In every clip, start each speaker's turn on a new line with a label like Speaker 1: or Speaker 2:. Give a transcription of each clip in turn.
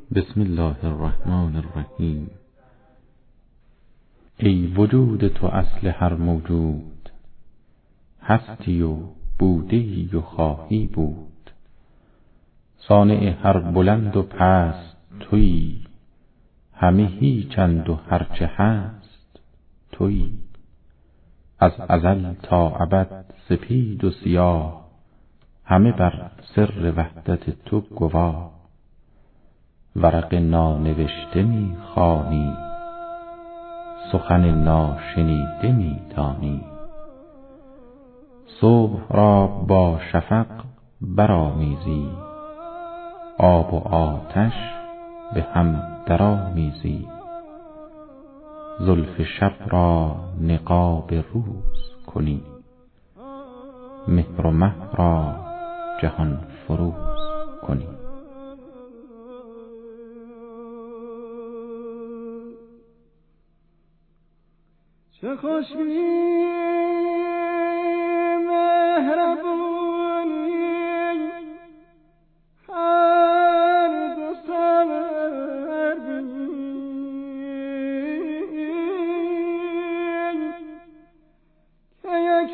Speaker 1: بسم الله الرحمن الرحیم. ای وجود تو اصل هر موجود، هستی و بودی و خواهی بود. صانع هر بلند و پست تویی، همه هیچند و هرچه هست تویی. از ازل تا ابد سپید و سیاه، همه بر سر وحدت تو گواه. ورق نانوشته می خوانی، سخن ناشنیده می دانی. صبح را با شفق برآمیزی، آب و آتش به هم درآمیزی. زلف شب را نقاب روز کنی، مهر و مه را جهان فروز کنی.
Speaker 2: چه خوش بی مهربونی هر دو سر بی، که یک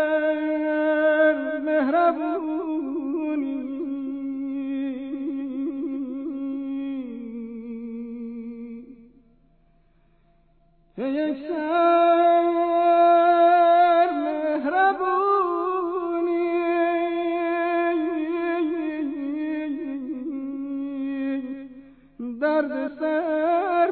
Speaker 2: سر مهربونی که یک سر درد سر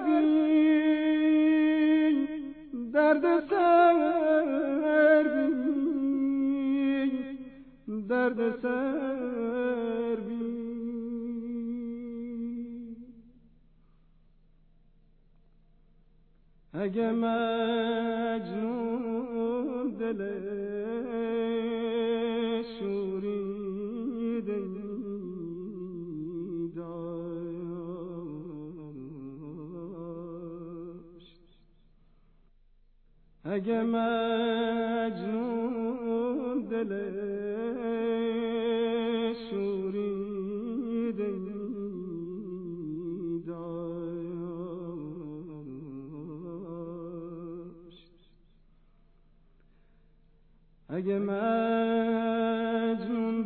Speaker 2: بی، درد سر بی، درد سر بی. اگه مجنون دلش شوریده اگه مجنون دلش شوریده داشت، اگه مجنون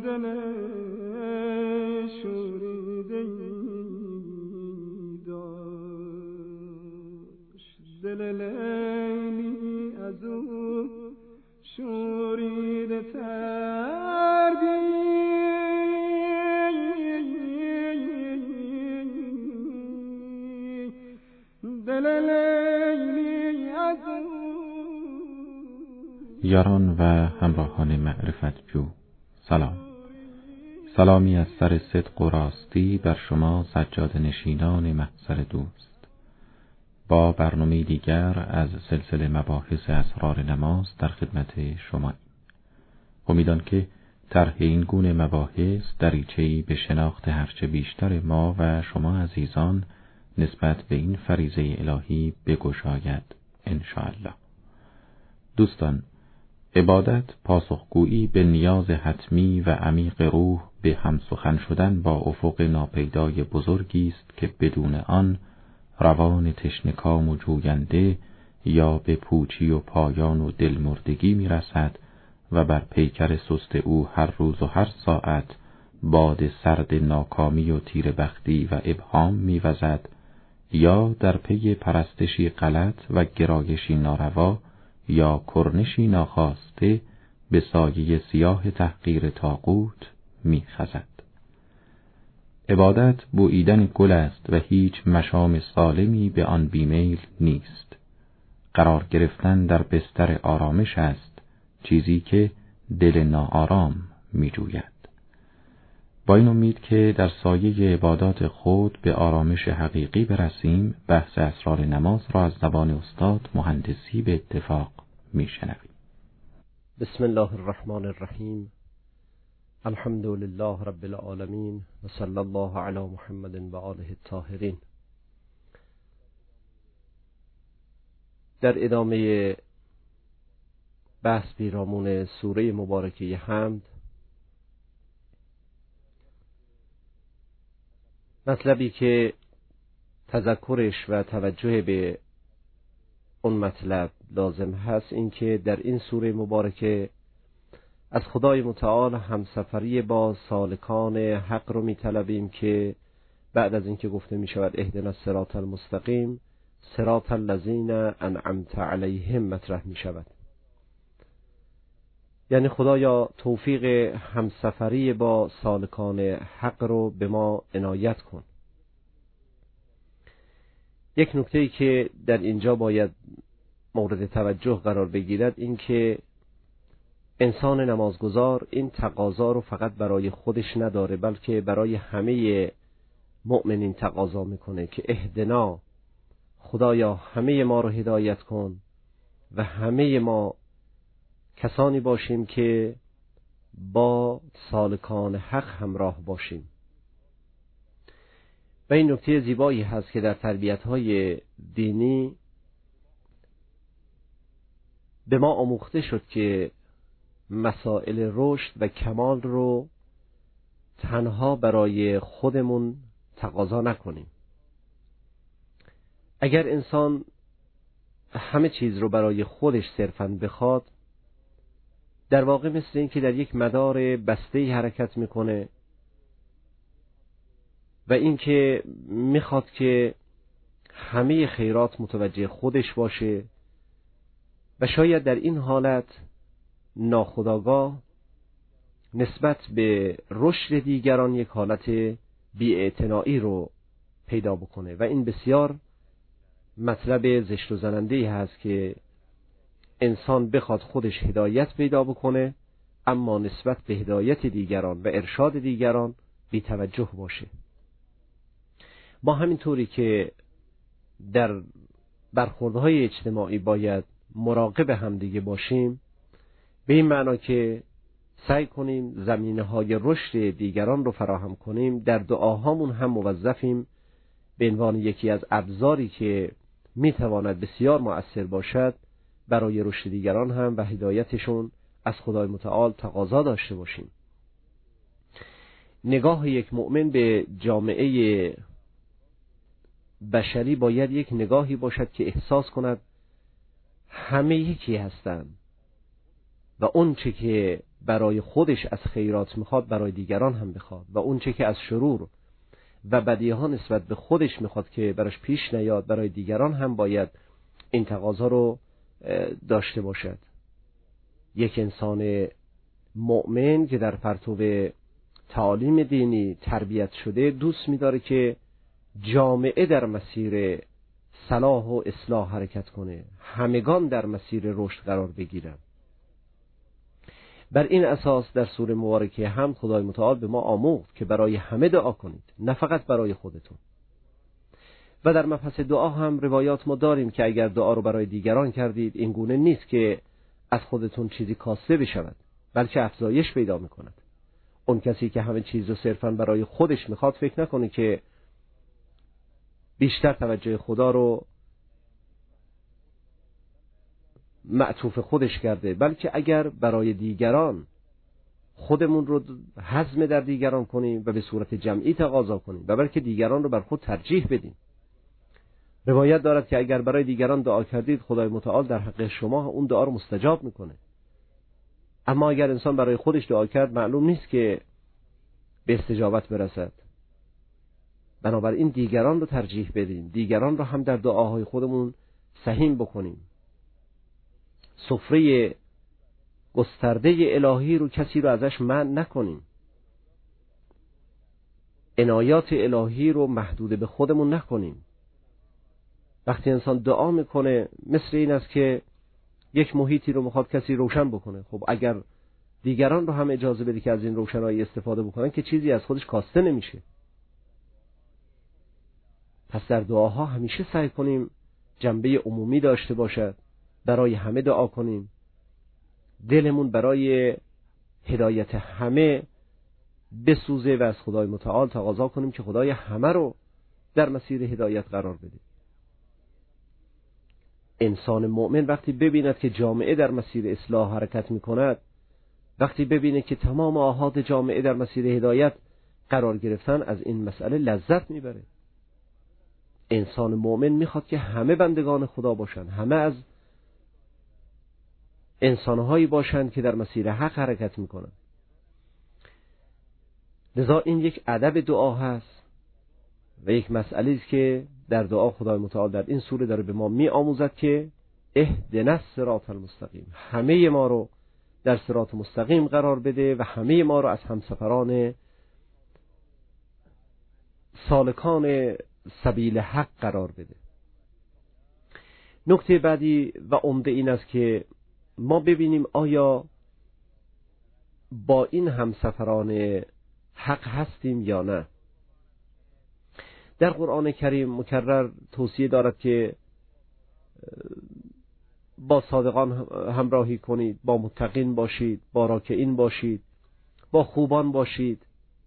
Speaker 2: دلش شوریده داشت، دل لیلی از او شوریده تر بی، دل لیلی از او.
Speaker 1: یاران و همراهان معرفت جو، سلام. سلامی از سر صدق و راستی بر شما سجاده نشینان محضر دوست. با برنامه دیگر از سلسله مباحث اسرار نماز در خدمت شما. امیدان که طرح این گونه مباحث دریچه‌ای به شناخت هرچه بیشتر ما و شما عزیزان نسبت به این فریضه الهی بگشاید انشاءالله. دوستان، عبادت پاسخگویی به نیاز حتمی و عمیق روح به همسخن شدن با افق ناپیدای بزرگی است که بدون آن روان تشنکام و جوینده یا به پوچی و پایان و دلمردگی می رسد و بر پیکر سست او هر روز و هر ساعت باد سرد ناکامی و تیربختی و ابهام می وزد، یا در پی پرستشی غلط و گرایشی ناروا یا کرنشی ناخواسته به سایه سیاه تحقیر طاغوت می خزد. عبادت بوییدن گل است و هیچ مشام سالمی به آن بیمیل نیست. قرار گرفتن در بستر آرامش است، چیزی که دل ناآرام می جوید. با این امید که در سایه عبادات خود به آرامش حقیقی برسیم، بحث اسرار نماز را از زبان استاد مهندسی به اتفاق می شنویم.
Speaker 3: بسم الله الرحمن الرحیم. الحمد لله رب العالمین و صلی الله علی محمد و آله الطاهرین. در ادامه بحث پیرامون سوره مبارکه حمد، مطلبی که تذکرش و توجه به اون مطلب لازم هست این که در این سوره مبارکه از خدای متعال همسفری با سالکان حق رو می‌طلبیم که بعد از اینکه گفته می‌شود اهدنا الصراط المستقیم، صراط الذین انعمت علیهم مطرح می‌شود. یعنی خدایا توفیق همسفری با سالکان حق رو به ما عنایت کن. یک نکته‌ای که در اینجا باید مورد توجه قرار بگیرد این که انسان نمازگزار این تقاضا رو فقط برای خودش نداره، بلکه برای همه مؤمنین تقاضا میکنه که اهدنا، خدایا همه ما رو هدایت کن و همه ما کسانی باشیم که با سالکان حق همراه باشیم. و این نکته زیبایی هست که در تربیت‌های دینی به ما آموخته شد که مسائل رشد و کمال رو تنها برای خودمون تقاضا نکنیم. اگر انسان همه چیز رو برای خودش صرفاً بخواد، در واقع مثل این که در یک مدار بسته‌ای حرکت میکنه و این که میخواد که همه خیرات متوجه خودش باشه و شاید در این حالت ناخودآگاه نسبت به رشد دیگران یک حالت بی‌اعتنایی رو پیدا بکنه و این بسیار مطلب زشت و زننده‌ای هست که انسان بخواد خودش هدایت پیدا بکنه اما نسبت به هدایت دیگران و ارشاد دیگران بی توجه باشه. ما همینطوری که در برخوردهای اجتماعی باید مراقب همدیگه باشیم، به این معنا که سعی کنیم زمینه‌های رشد دیگران رو فراهم کنیم، در دعاهامون هم موظفیم به عنوان یکی از ابزاری که میتواند بسیار مؤثر باشد برای رشد دیگران هم و هدایتشون از خدای متعال تقاضا داشته باشیم. نگاه یک مؤمن به جامعه بشری باید یک نگاهی باشد که احساس کند همه یکی هستند و اون چه که برای خودش از خیرات میخواد برای دیگران هم بخواد و اون چه که از شرور و بدیها نسبت به خودش میخواد که براش پیش نیاد برای دیگران هم باید این تقاضا رو داشته باشد. یک انسان مؤمن که در پرتو تعالیم دینی تربیت شده دوست می‌داره که جامعه در مسیر صلاح و اصلاح حرکت کنه، همگان در مسیر رشد قرار بگیرن. بر این اساس در سوره مبارکه هم خدای متعال به ما آموخت که برای همه دعا کنید، نه فقط برای خودتون. و در مبحث دعا هم روایات ما داریم که اگر دعا رو برای دیگران کردید این گونه نیست که از خودتون چیزی کاسته بشود، بلکه افزایش پیدا میکند. اون کسی که همه چیز رو صرفاً برای خودش میخواد فکر نکنه که بیشتر توجه خدا رو معطوف خودش کرده، بلکه اگر برای دیگران خودمون رو هضم در دیگران کنیم و به صورت جمعی تقاضا کنیم و بلکه دیگران رو بر خود ترجیح بدیم. روایت دارد که اگر برای دیگران دعا کردید خدای متعال در حق شما اون دعا رو مستجاب میکنه. اما اگر انسان برای خودش دعا کرد معلوم نیست که به استجابت برسد. بنابراین دیگران رو ترجیح بدیم، دیگران رو هم در دعاهای خودمون سهیم بکنیم. سفره گسترده الهی رو کسی رو ازش منع نکنیم. عنایات الهی رو محدود به خودمون نکنیم. وقتی انسان دعا میکنه مثل این است که یک محیطی رو میخواد کسی روشن بکنه. خب اگر دیگران رو هم اجازه بده که از این روشنایی استفاده بکنن که چیزی از خودش کاسته نمیشه. پس در دعاها همیشه سعی کنیم جنبه عمومی داشته باشد، برای همه دعا کنیم، دلمون برای هدایت همه بسوزه و از خدای متعال تقاضا کنیم که خدای همه رو در مسیر هدایت قرار بده. انسان مؤمن وقتی ببیند که جامعه در مسیر اصلاح حرکت می کند، وقتی ببینه که تمام آحاد جامعه در مسیر هدایت قرار گرفتن، از این مسئله لذت میبره. انسان مؤمن میخواد که همه بندگان خدا باشن، همه از انسانهایی باشند که در مسیر حق حرکت میکنن. لذا این یک ادب دعا هست و یک مسئله است که در دعا خدای متعال در این سوره داره به ما میآموزد که اهدنا الصراط المستقیم، همه ما رو در صراط مستقیم قرار بده و همه ما رو از همسفران سالکان سبیل حق قرار بده. نکته بعدی و عمده این است که ما ببینیم آیا با این همسفران حق هستیم یا نه. در قرآن کریم مکرر توصیه دارد که با صادقان همراهی کنید، با متقین باشید، با راکعین باشید، با خوبان باشید.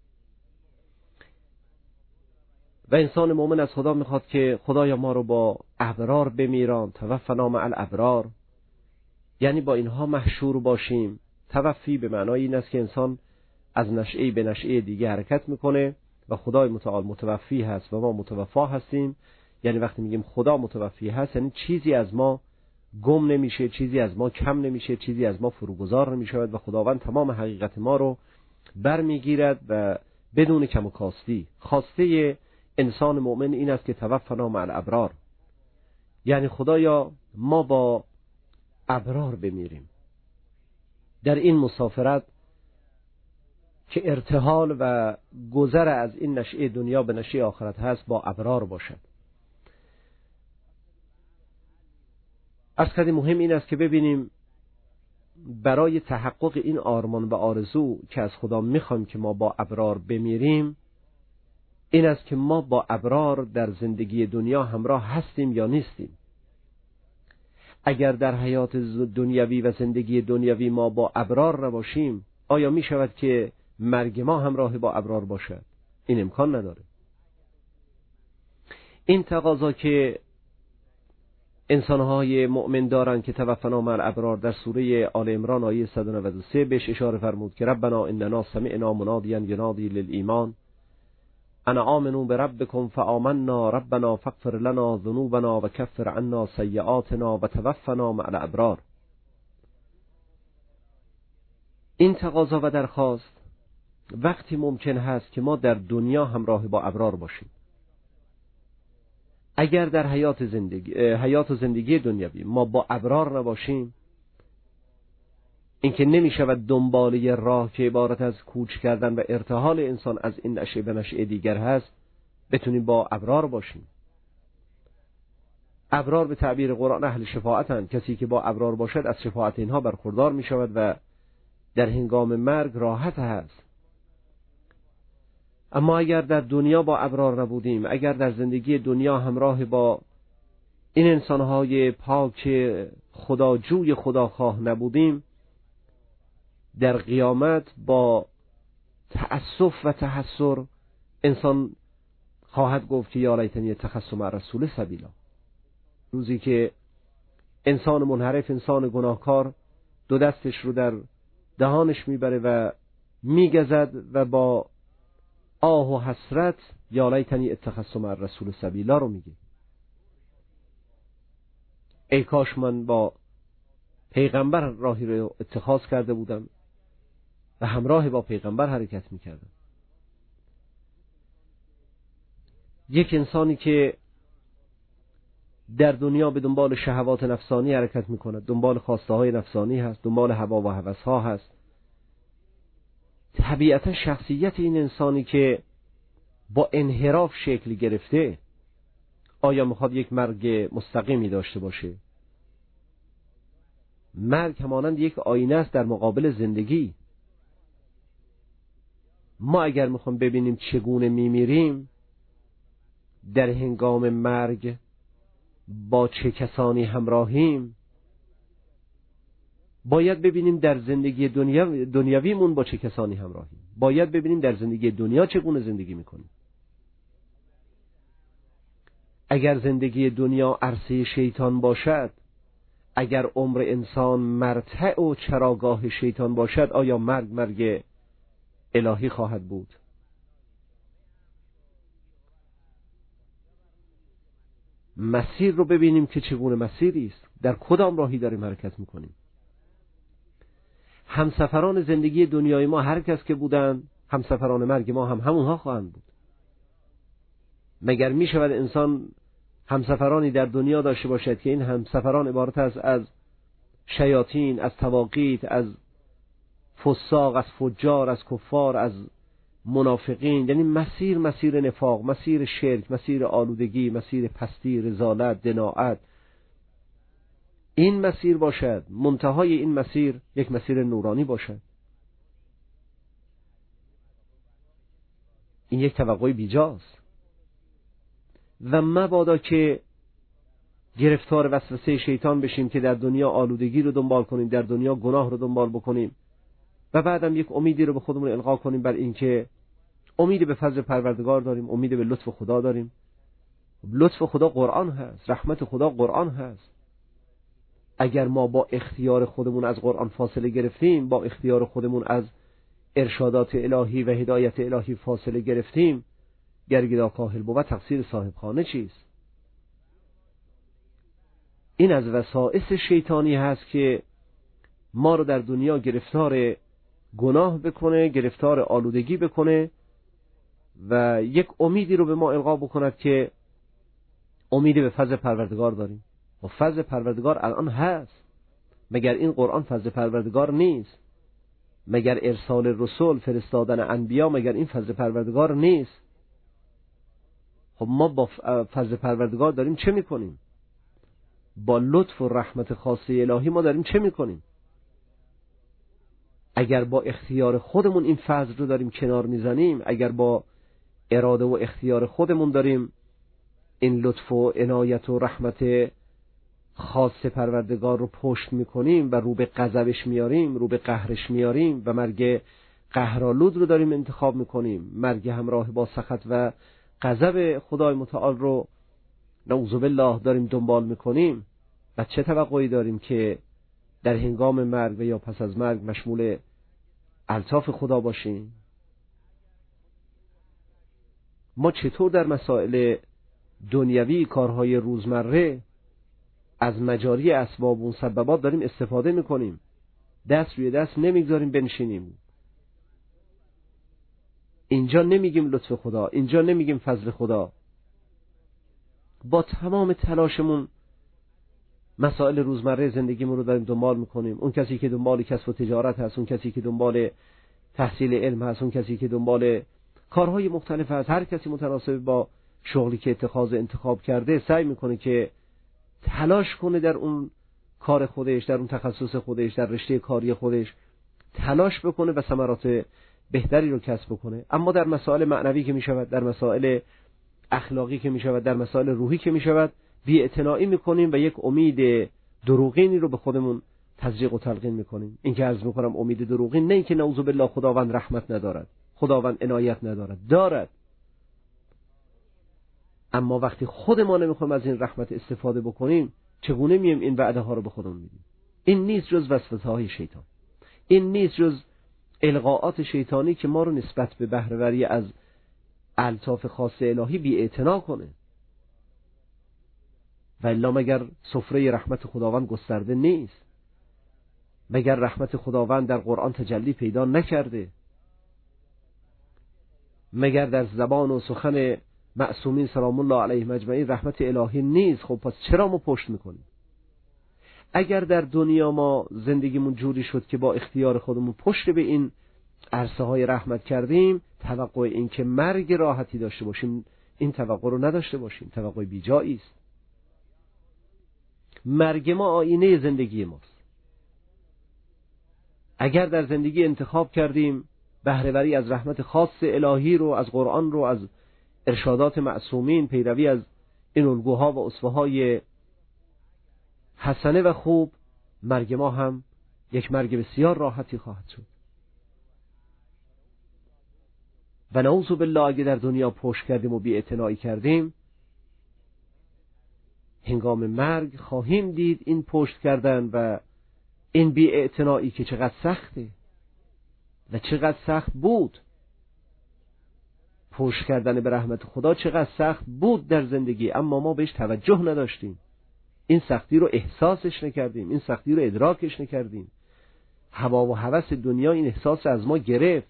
Speaker 3: و انسان مؤمن از خدا میخواد که خدایا ما رو با ابرار بمیران، توفنا مع الابرار، یعنی با اینها محشور باشیم. توفی به معنای این است که انسان از نشعه به نشعه دیگه حرکت میکنه و خدای متعال متوفی هست و ما متوفا هستیم. یعنی وقتی میگیم خدا متوفی هست یعنی چیزی از ما گم نمیشه، چیزی از ما کم نمیشه، چیزی از ما فروگذار نمیشود و خداوند تمام حقیقت ما رو برمیگیرد و بدون کم و کاستی. خواسته انسان مؤمن این است که توفنا مع الابرار، یعنی خدایا ما با ابرار بمیریم. در این مسافرت که ارتحال و گذر از این نشعه دنیا به نشعه آخرت هست با ابرار باشد. از کدی مهم این است که ببینیم برای تحقق این آرمان و آرزو که از خدا میخوایم که ما با ابرار بمیریم، این است که ما با ابرار در زندگی دنیا همراه هستیم یا نیستیم. اگر در حیات دنیوی و زندگی دنیوی ما با ابرار نباشیم، آیا می شود که مرگ ما همراه با ابرار باشد؟ این امکان نداره. این تقاضا که انسانهای مؤمن دارن که توفنا مع الابرار در سوره آل عمران آیه 193 بهش اشاره فرمود که ربنا اننا سمعنا منادیا ینادی للایمان انا آمنوا بربکم فآمنا ربنا فاغفر لنا ذنوبنا وکفر عنا سیئاتنا وتوفنا مع الابرار. این تقاضا و درخواست وقتی ممکن هست که ما در دنیا همراه با ابرار باشیم. اگر در حیات و زندگی دنیوی ما با ابرار نباشیم، اینکه نمی شود دنباله راه که عبارت از کوچ کردن و ارتحال انسان از این نشعه به نشعه دیگر هست بتونیم با ابرار باشیم. ابرار به تعبیر قرآن اهل شفاعتند. کسی که با ابرار باشد از شفاعت اینها برخوردار می شود و در هنگام مرگ راحت هست. اما اگر در دنیا با ابرار نبودیم، اگر در زندگی دنیا همراه با این انسانهای پاک خداجوی خداخواه نبودیم، در قیامت با تأسف و تحسر انسان خواهد گفت که یا لیتنی اتخذت مع الرسول سبیلا. روزی که انسان منحرف، انسان گناهکار دو دستش رو در دهانش میبره و میگزد و با آه و حسرت یا لیتنی اتخذت مع الرسول سبیلا رو میگه. ای کاش من با پیغمبر راهی رو اتخاذ کرده بودم و همراه با پیغمبر حرکت میکردم. یک انسانی که در دنیا به دنبال شهوات نفسانی حرکت میکند، دنبال خواسته های نفسانی هست، دنبال هوا و هوس ها هست، طبیعتا شخصیت این انسانی که با انحراف شکل گرفته آیا میخواد یک مرگ مستقیمی داشته باشه؟ مرگ همانند یک آینه است در مقابل زندگی. ما اگر میخوام ببینیم چگونه میمیریم، در هنگام مرگ با چه کسانی همراهیم، باید ببینیم در زندگی دنیویمون با چه کسانی همراهیم، باید ببینیم در زندگی دنیا چگونه زندگی میکنیم. اگر زندگی دنیا عرصه شیطان باشد، اگر عمر انسان مرتع و چراگاه شیطان باشد، آیا مرگ الهی خواهد بود؟ مسیر رو ببینیم که چگونه مسیری است، در کدام راهی داریم حرکت میکنیم. همسفران زندگی دنیای ما هر کس که بودن، همسفران مرگ ما هم همونها خواهند بود. مگر می شود انسان همسفرانی در دنیا داشته باشد که این همسفران عبارت است از شیاطین، از طواغیت، از فساق، از فجار، از کفار، از منافقین؟ یعنی مسیر نفاق، مسیر شرک، مسیر آلودگی، مسیر پستی، رذالت، دناعت. این مسیر باشد، منتهای این مسیر یک مسیر نورانی باشد. این یک توقع بیجاست و مبادا که گرفتار وسوسه شیطان بشیم که در دنیا آلودگی رو دنبال کنیم، در دنیا گناه رو دنبال بکنیم و بعدم یک امیدی رو به خودمون القا کنیم بر این که امید به فضل پروردگار داریم، امید به لطف خدا داریم. لطف خدا قرآن هست، رحمت خدا قرآن هست. اگر ما با اختیار خودمون از قرآن فاصله گرفتیم، با اختیار خودمون از ارشادات الهی و هدایت الهی فاصله گرفتیم، گرگدا کاهل بود تقصیر صاحب خانه چیست؟ این از وسائس شیطانی هست که ما رو در دنیا گرفتار گناه بکنه، گرفتار آلودگی بکنه و یک امیدی رو به ما القا بکند که امید به فضل پروردگار داریم. و فضل پروردگار الان هست. مگر این قرآن فضل پروردگار نیست؟ مگر ارسال رسول، فرستادن انبیا، مگر این فضل پروردگار نیست؟ خب ما با فضل پروردگار داریم چه میکنیم؟ با لطف و رحمت خاصه الهی ما داریم چه میکنیم؟ اگر با اختیار خودمون این فضل رو داریم کنار میزنیم، اگر با اراده و اختیار خودمون داریم این لطف و عنایت و رحمت خاص پروردگار رو پشت میکنیم و رو به غضبش میاریم، رو به قهرش میاریم و مرگ قهرآلود رو داریم انتخاب میکنیم، مرگ همراه با سخط و غضب خدای متعال رو نعوذ بالله داریم دنبال میکنیم، و چه توقعی داریم که در هنگام مرگ و یا پس از مرگ مشمول الطاف خدا باشیم؟ ما چطور در مسائل دنیوی، کارهای روزمره، از مجاری اسباب و مسببات داریم استفاده میکنیم، دست روی دست نمیگذاریم بنشینیم. اینجا نمیگیم لطف خدا، اینجا نمیگیم فضل خدا. با تمام تلاشمون مسائل روزمره زندگیمون رو داریم دنبال میکنیم. اون کسی که دنبال کسب و تجارت هست، اون کسی که دنبال تحصیل علم هست، اون کسی که دنبال کارهای مختلف هست، هر کسی متناسب با شغلی که انتخاب کرده سعی میکنه که تلاش کنه در اون کار خودش، در اون تخصص خودش، در رشته کاری خودش تلاش بکنه و ثمرات بهتری رو کسب بکنه. اما در مسائل معنوی که میشود، در مسائل اخلاقی که میشود، در مسائل روحی که میشود، بی‌اعتنایی میکنیم و یک امید دروغینی رو به خودمون تزریق و تلقین میکنیم. این که عرض میکنم امید دروغین، نه اینکه نعوذ بالله خداوند رحمت ندارد، خداوند عنایت ندارد، دارد. اما وقتی خود ما نمیخوایم از این رحمت استفاده بکنیم، چگونه میم این وعده ها رو به خودمون میدیم؟ این نیست جز وسوسه های شیطان، این نیست جز القاءات شیطانی که ما رو نسبت به بهره‌وری از الطاف خاص الهی بی‌اعتنا کنه. و الا مگر سفره رحمت خداوند گسترده نیست؟ مگر رحمت خداوند در قرآن تجلی پیدا نکرده؟ مگر در زبان و سخن معصومین سلام الله علیهم اجمعین رحمت الهی نیست؟ خب پس چرا ما پشت میکنیم؟ اگر در دنیا ما زندگیمون جوری شد که با اختیار خودمون پشت به این عرصه های رحمت کردیم، توقع این که مرگ راحتی داشته باشیم، این توقع رو نداشته باشیم، توقع بیجایی است. مرگ ما آینه زندگی ماست. اگر در زندگی انتخاب کردیم بهره‌وری از رحمت خاص الهی رو، از قرآن رو، از ارشادات معصومین، پیروی از این الگوها و اسوه‌های حسنه و خوب، مرگ ما هم یک مرگ بسیار راحتی خواهد شد. و نعوذ بالله اگه در دنیا پشت کردیم و بی‌اعتنایی کردیم، هنگام مرگ خواهیم دید این پشت کردن و این بی‌اعتنایی که چقدر سخته و چقدر سخت بود. پشت کردن به رحمت خدا چقدر سخت بود در زندگی، اما ما بهش توجه نداشتیم، این سختی رو احساسش نکردیم، این سختی رو ادراکش نکردیم. هوا و هوس دنیا این احساس از ما گرفت،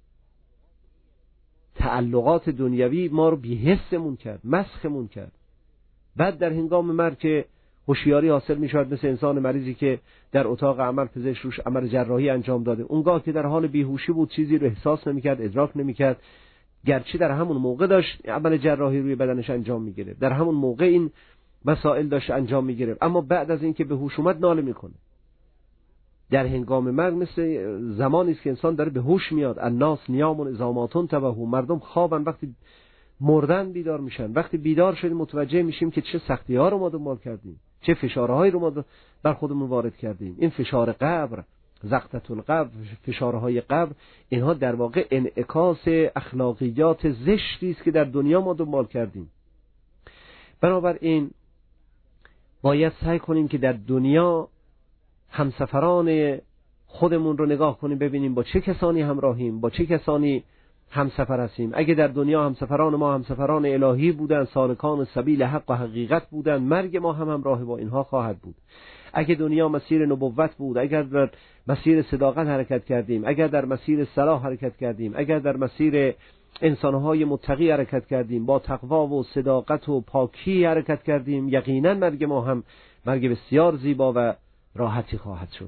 Speaker 3: تعلقات دنیوی ما رو بی‌حسمون کرد، مسخمون کرد. بعد در هنگام مرگ که هوشیاری حاصل می‌شود، مثل انسان مریضی که در اتاق عمل پزشک روش عمل جراحی انجام داده، اونگاه که در حال بیهوشی بود چیزی رو احساس نمی‌کرد، ادراک نمی‌کرد، گرچه در همون موقع داشت عمل جراحی روی بدنش انجام می‌گرفت، در همون موقع این مسائل داشت انجام می‌گرفت، اما بعد از اینکه به هوش اومد ناله می‌کنه. در هنگام مرگ مثل زمانی است که انسان داره به هوش میاد. الناس نیام اذا ما تنتبهوا، مردم خوابن وقتی مردن بیدار میشن. وقتی بیدار شدیم متوجه میشیم که چه سختی‌ها رو ما دنبال کردیم، چه فشارهایی رو ما بر خودمون وارد کردیم. این فشار قبر، زقطة القبر، فشارهای قبر، اینها در واقع انعکاس اخلاقیات زشتی است که در دنیا ما دنبال کردیم. بنابراین باید سعی کنیم که در دنیا همسفران خودمون رو نگاه کنیم، ببینیم با چه کسانی همراهیم، با چه کسانی همسفر هستیم. اگه در دنیا همسفران ما همسفران الهی بودن، سالکان سبیل حق و حقیقت بودن، مرگ ما هم همراه با اینها خواهد بود. اگه دنیا مسیر نبوت بود، اگر در مسیر صداقت حرکت کردیم، اگر در مسیر صلاح حرکت کردیم، اگر در مسیر انسانهای متقی حرکت کردیم، با تقوا و صداقت و پاکی حرکت کردیم، یقینا مرگ ما هم مرگ بسیار زیبا و راحتی خواهد شد.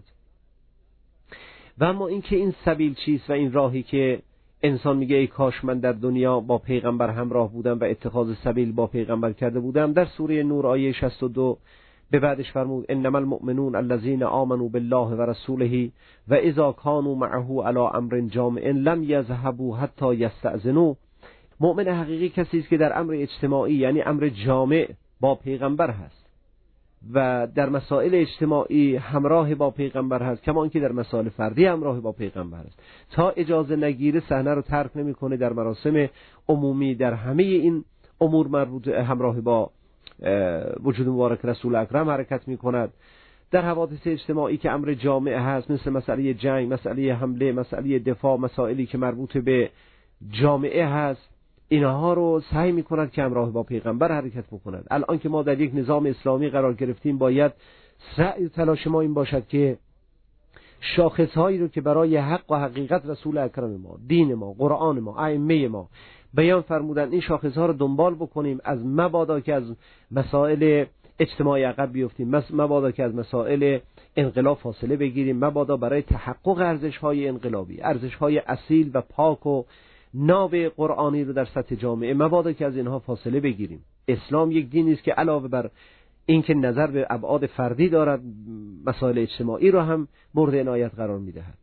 Speaker 3: و اما اینکه این سبیل چیست و این راهی که انسان میگه ای کاش من در دنیا با پیغمبر همراه بودم و اتخاذ سبیل با پیغمبر کرده بودم، در سوره نور آیه 62 به بعدش فرمود انما المؤمنون الذين آمنوا بالله و رسوله و اذا كانوا معه على امر جامع لم يذهبوا حتى يستأذنوا. مؤمن حقیقی کسی است که در امر اجتماعی یعنی امر جامع با پیغمبر هست و در مسائل اجتماعی همراه با پیغمبر هست، کما اینکه در مسائل فردی همراه با پیغمبر هست. تا اجازه نگیره صحنه رو ترک نمیکنه. در مراسم عمومی، در همه این امور مربوط همراه با وجود مبارک رسول اکرم حرکت میکند. در حوادث اجتماعی که امر جامع هست، مثل مسئله جنگ، مسئله حمله، مسئله دفاع، مسائلی که مربوط به جامعه هست، اینها رو سعی می‌کند که همراه با پیغمبر حرکت بکند. الان که ما در یک نظام اسلامی قرار گرفتیم، باید سعی تلاش ما این باشد که شاخص‌هایی رو که برای حق و حقیقت رسول اکرم ما، دین ما، قرآن ما، ائمه ما بیان فرمودن، این شاخص‌ها رو دنبال بکنیم. از مبادا که از مسائل اجتماعی عقب بیفتیم، مبادا که از مسائل انقلاب فاصله بگیریم، مبادا برای تحقق ارزش‌های انقلابی، ارزش‌های اصیل و پاک و ناب قرآنی رو در سطح جامعه، مبادا که از اینها فاصله بگیریم. اسلام یک دینی است که علاوه بر اینکه نظر به ابعاد فردی دارد، مسائل اجتماعی رو هم مورد عنایت قرار می‌دهد.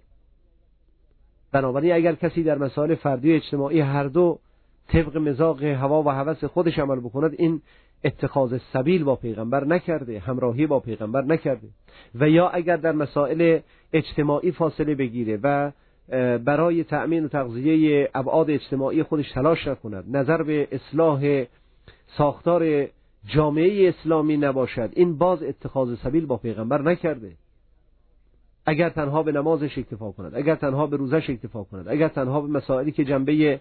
Speaker 3: بنابراین اگر کسی در مسائل فردی و اجتماعی هر دو طبق مزاج هوا و هوس خودش عمل بکند، این اتخاذ سبیل با پیغمبر نکرده، همراهی با پیغمبر نکرده. و یا اگر در مسائل اجتماعی فاصله بگیره و برای تأمین و تغذیه ابعاد اجتماعی خودش تلاش نکند، نظر به اصلاح ساختار جامعه اسلامی نباشد، این باز اتخاذ سبیل با پیغمبر نکرده. اگر تنها به نمازش اکتفا کند، اگر تنها به روزش اکتفا کند، اگر تنها به مسائلی که جنبه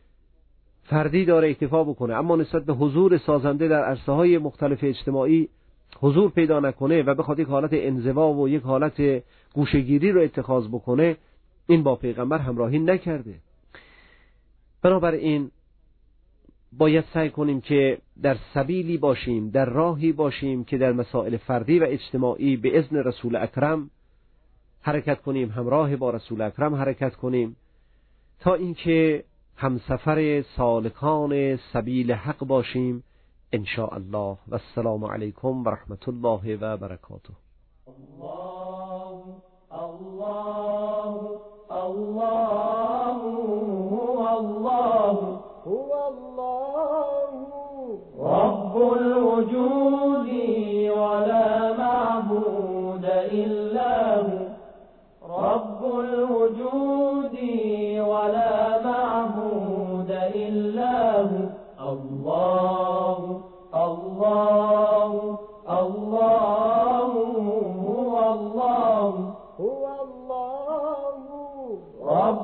Speaker 3: فردی داره اکتفا بکنه، اما نسبت به حضور سازنده در عرصه‌های مختلف اجتماعی حضور پیدا نکنه و بخواد یک حالت انزوا و یک حالت گوشه‌گیری رو اتخاذ بکنه، این با پیغمبر همراهی نکرده. بنابراین باید سعی کنیم که در سبیلی باشیم، در راهی باشیم که در مسائل فردی و اجتماعی به اذن رسول اکرم حرکت کنیم، همراه با رسول اکرم حرکت کنیم، تا اینکه همسفر سالکان سبیل حق باشیم ان شاء الله. و السلام علیکم و رحمت الله و برکاته.
Speaker 2: الله الله الله الله هو الله رب الوجود ولا معبود إلا هو رب الوجود ولا معبود إلا هو الله الله الله هو الله رب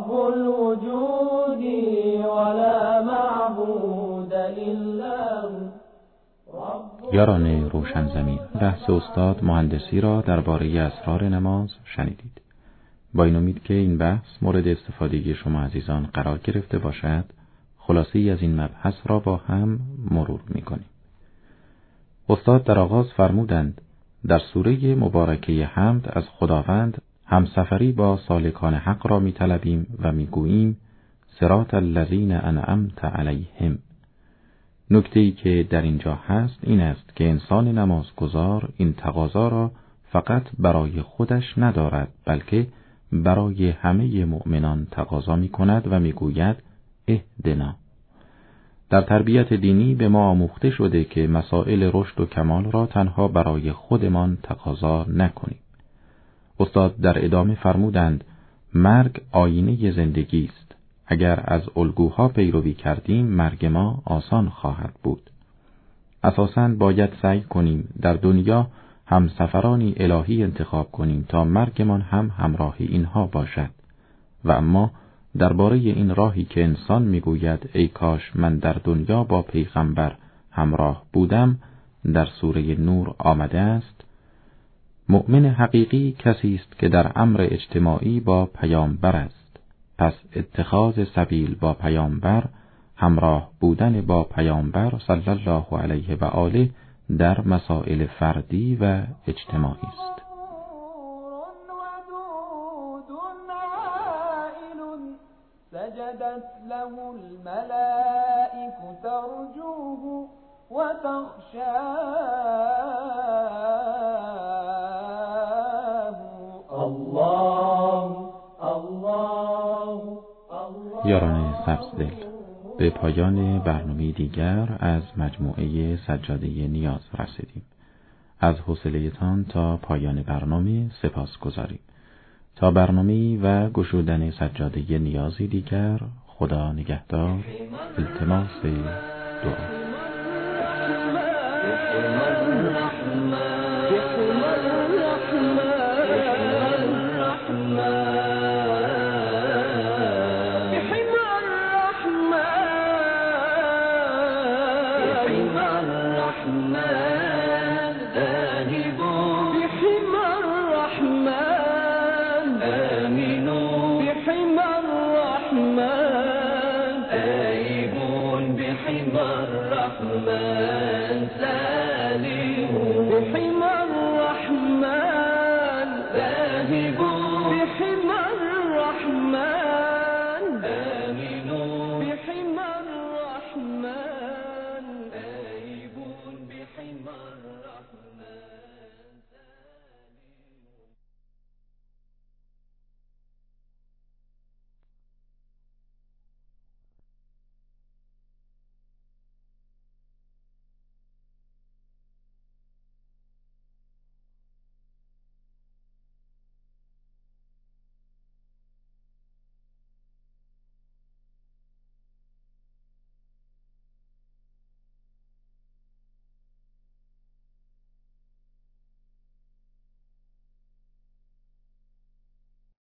Speaker 1: یاران روشن زمین، بحث استاد مهندسی را درباره اسرار نماز شنیدید. با این امید که این بحث مورد استفاده شما عزیزان قرار گرفته باشد، خلاصه‌ای از این مبحث را با هم مرور می‌کنیم. استاد در آغاز فرمودند در سوره مبارکه حمد از خداوند همسفری با سالکان حق را می‌طلبیم و می‌گوییم صراط الذین انعمت علیهم. نکته‌ای که در اینجا هست این است که انسان نمازگزار این تقاضا را فقط برای خودش ندارد، بلکه برای همه مؤمنان تقاضا می‌کند و می‌گوید اهدنا. در تربیت دینی به ما آموخته شده که مسائل رشد و کمال را تنها برای خودمان تقاضا نکنیم. استاد در ادامه فرمودند مرگ آینه زندگی است. اگر از الگوها پیروی کردیم مرگ ما آسان خواهد بود. اساساً باید سعی کنیم در دنیا همسفرانی الهی انتخاب کنیم تا مرگمان هم همراه اینها باشد. و اما درباره این راهی که انسان میگوید ای کاش من در دنیا با پیغمبر همراه بودم، در سوره نور آمده است مؤمن حقیقی کسی است که در امر اجتماعی با پیامبر است. پس اتخاذ سبیل با پیامبر، همراه بودن با پیامبر صلی الله علیه و آله در مسائل فردی و اجتماعی است.
Speaker 2: سجدت له الملائكة ترجوه وتخشاه الله الله الله.
Speaker 1: یاران سبزدل، به پایان برنامه دیگر از مجموعه سجاده نیاز رسیدیم. از حوصله‌تان تا پایان برنامه سپاس گذاریم. تا برنامه‌ای و گشودن سجاده نیازی دیگر، خدا نگهدار. التماس دعا.
Speaker 2: الرحمن